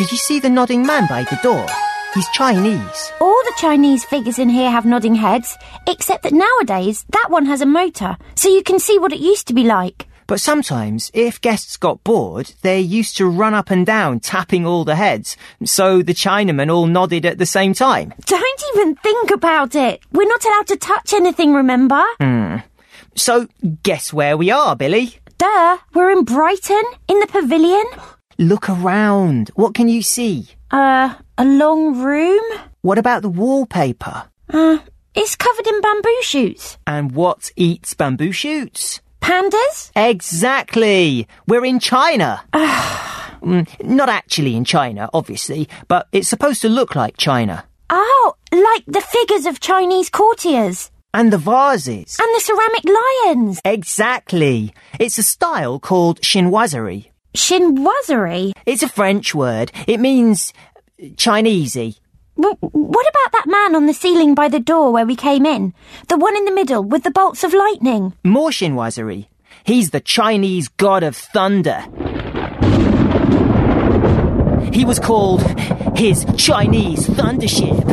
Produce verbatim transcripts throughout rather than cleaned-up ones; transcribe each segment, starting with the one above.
Did you see the nodding man by the door? He's Chinese. All the Chinese figures in here have nodding heads, except that nowadays that one has a motor, so you can see what it used to be like. But sometimes, if guests got bored, they used to run up and down, tapping all the heads, so the Chinamen all nodded at the same time. Don't even think about it. We're not allowed to touch anything, remember? Hmm. So, guess where we are, Billy? Duh, we're in Brighton, in the pavilion. Look around. What can you see? Uh, a long room? What about the wallpaper? Uh, it's covered in bamboo shoots. And what eats bamboo shoots? Pandas? Exactly! We're in China! mm, not actually in China, obviously, but it's supposed to look like China. Oh, like the figures of Chinese courtiers. And the vases. And the ceramic lions. Exactly. It's a style called chinoiserie. Chinoiserie? It's a French word. It means Chinesey. W- what about that man on the ceiling by the door where we came in? The one in the middle with the bolts of lightning? More chinoiserie. He's the Chinese god of thunder. He was called his Chinese thundership.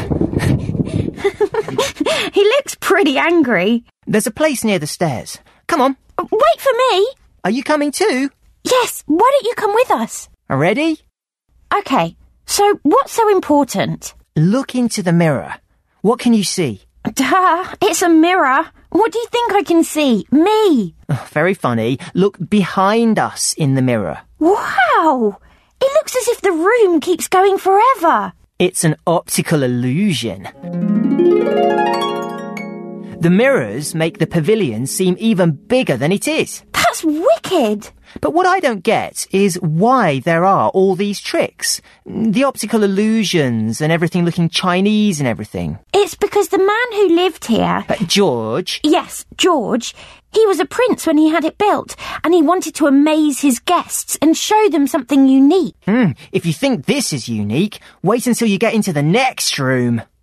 He looks pretty angry. There's a place near the stairs. Come on. Wait for me. Are you coming too? Yes, why don't you come with us? Ready? Okay, so what's so important? Look into the mirror. What can you see? Duh, it's a mirror. What do you think I can see? Me. Oh, very funny. Look behind us in the mirror. Wow! It looks as if the room keeps going forever. It's an optical illusion. The mirrors make the pavilion seem even bigger than it is. That's wicked. But what I don't get is why there are all these tricks. The optical illusions and everything looking Chinese and everything. It's because the man who lived here... Uh, George? Yes, George. He was a prince when he had it built, and he wanted to amaze his guests and show them something unique. Mm, if you think this is unique, wait until you get into the next room.